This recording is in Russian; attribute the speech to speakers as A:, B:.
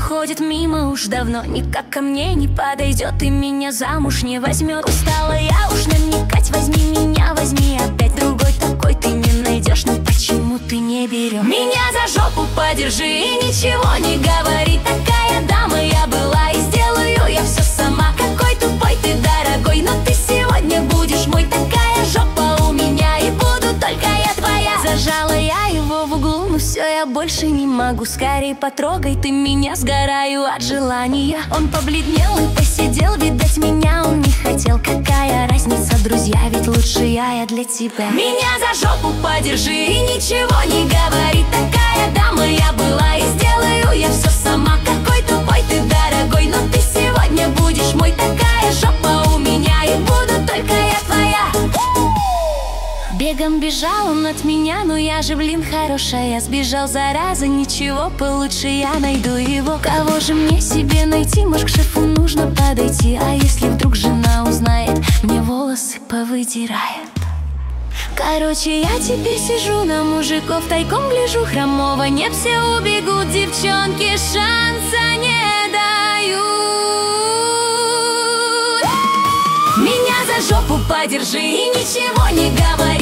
A: проходит мимо уж давно, никак ко мне не подойдет и меня замуж не возьмет. Устала я уж намекать, возьми меня, возьми опять. Другой такой ты не найдешь, но почему ты не берешь? Меня за жопу подержи и ничего не говори. Такая дама я была и сделаю я все сама. Какой тупой ты, дорогой, но ты сегодня будешь мой. Такая жопа у меня и буду только я твоя. Зажала я его в углу, но все, я больше не могу. Скорей потрогай ты меня, сгораю от желания. Он побледнел и посидел, видать, меня он не хотел. Какая разница, друзья, ведь лучше я для тебя. Меня за жопу подержи и ничего не говори. Такая дама я была и сделаю я все сама. Какой тупой ты, дорогой, но ты сегодня будешь мой. Такая жопа у меня и буду только я твоя. Бегом бежал он от меня, но я же, блин, хорошая. Сбежал, зараза, ничего, получше я найду его. Кого же мне себе найти? Может, к шефу нужно подойти? А если вдруг жена узнает, мне волосы повыдирает. Короче, я теперь сижу на мужиков, тайком гляжу, хромого нет, все убегут, девчонки шанса не дают. Меня за жопу подержи и ничего не говори.